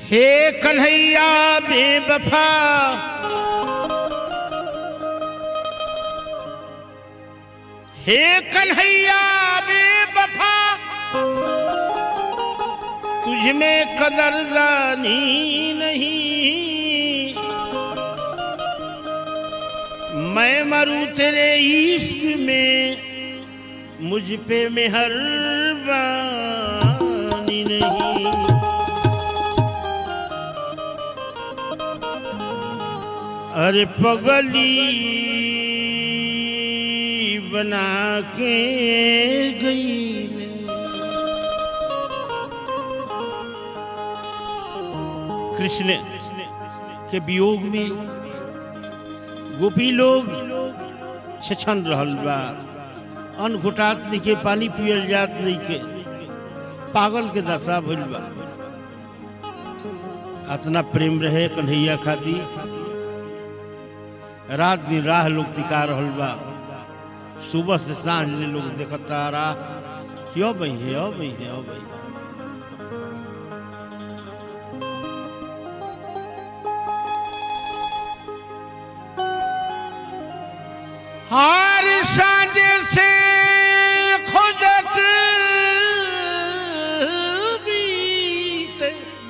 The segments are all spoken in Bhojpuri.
हे कन्हैया बेवफा हे कन्हैया बेवफा तुझ में कदरदानी नहीं। मैं मरूं तेरे इश्क में मुझ पे मेहरबानी नहीं। अरे पगली बना के गई ने कृष्ण के वियोग में गोपी लोग छछन रहल बा। अन्न घुटात नहीं के, पानी पियल जात नहीं के, पागल के दशा भइल बा। इतना प्रेम रहे कन्हैया खातिर, रात दिन राह लोग तिका रहल बा। सुबह से सांझ ले लोग देखता रहा क्यों बही है ओ बही है ओ बही। हर सांझ से खोजत बीते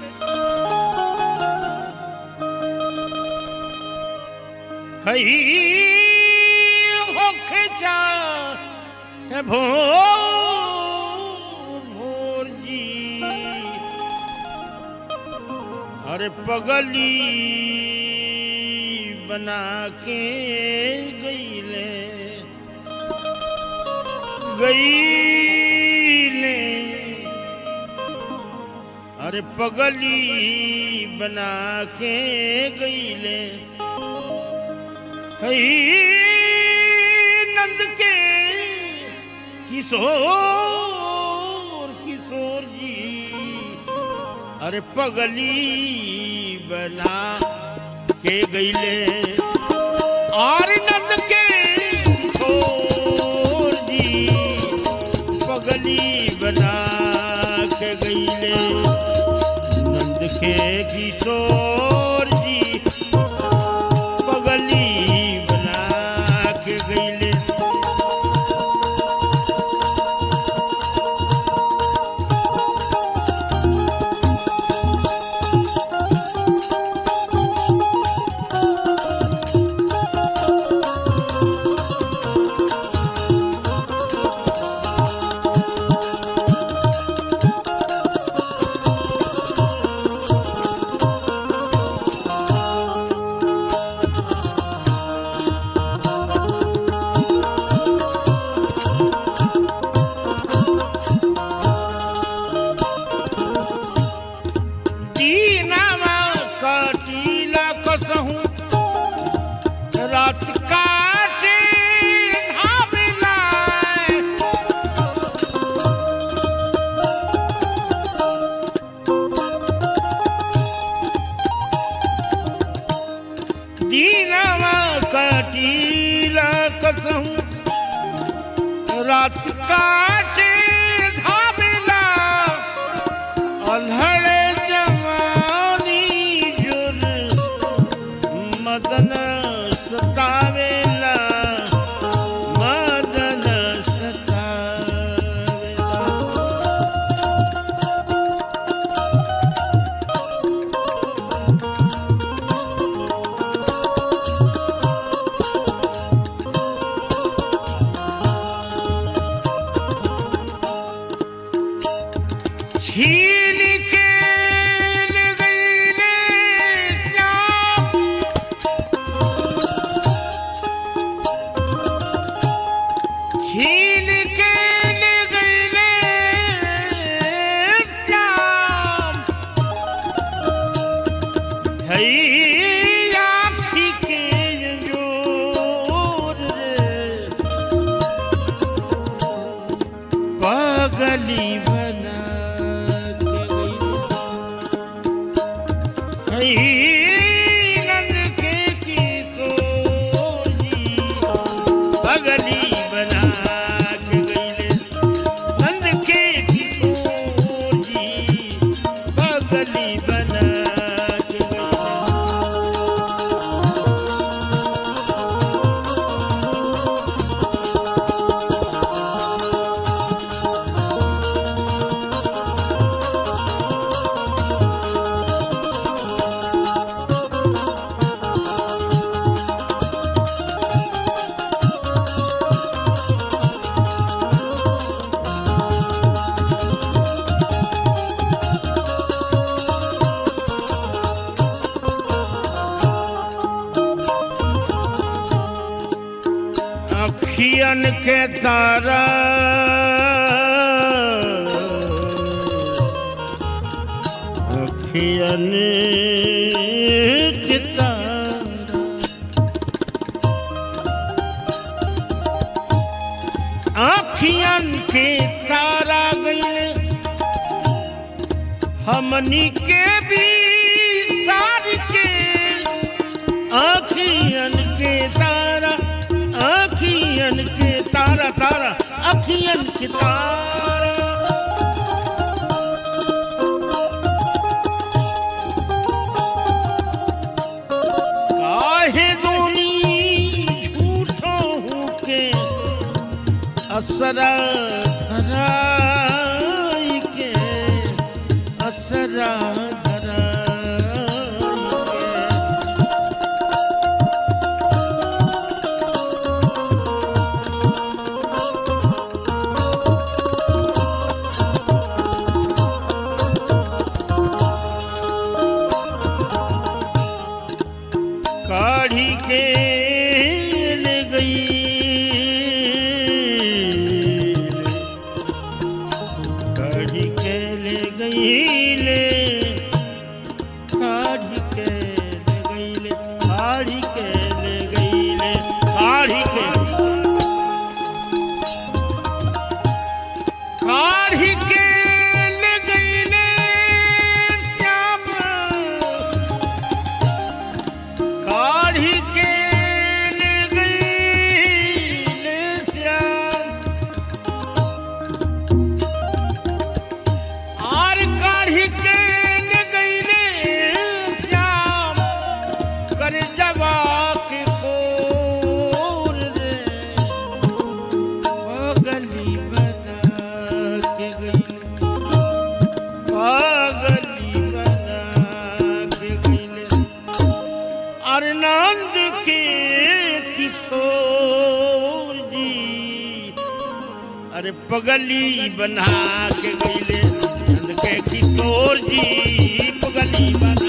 हई भोर भोर जी। अरे पगली बना के गईले गईले। अरे पगली बना के गईले नंद के किशोर किशोर जी। अरे पगली बना के गईले और नंद के किशोर जी। पगली बना के गईले नंद के किशोर जी। पगली बना के गईले रात काटे धामिलाए। दीनवा कटीला कसहूं रात काटे धामिला। अल्हड़े जवानी जुर मदन सतावेला मदन सतावेला। छीन के ले गई ने श्याम छीन के ले गई ने श्याम। हई आँखी के जोर रे पगली बना के गई नंद के किशोर जी। पगली बना के गईले नंद के किशोर जी। पगली बना के तारा अखियन के तारा अखियन के तारा गइले हमनी के भी सार के अखियन के तारा अखियन के तारा तारा अखियन के तारा काहे दोनी झूठों के असरा धराई के असरा काढ़ी के ले गई काढ़ी के ले गई ले काढ़ी के ले गई ले काढ़ी के ले गई ले काढ़ी के काढ़ी के ले गई ले श्याम काढ़ी के ले गई ले श्याम और काढ़ी के ले गई ले श्याम कर जवा के खोर रे पागली बना के गई पागली बना के गई अरे नंद के किशोर जी अरे पगली बना के गईले नंद के किशोर जी पगली बना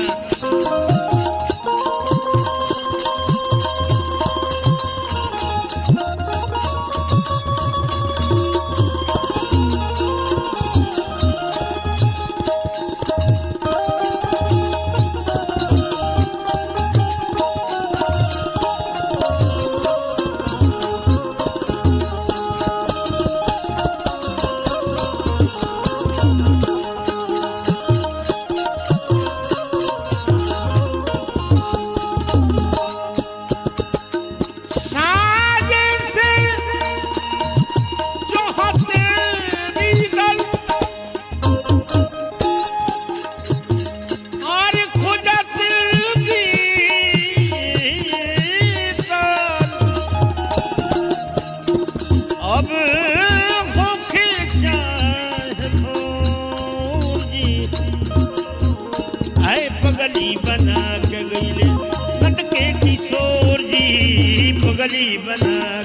पगली बना के गईले नंद के किशोर जी पगली बना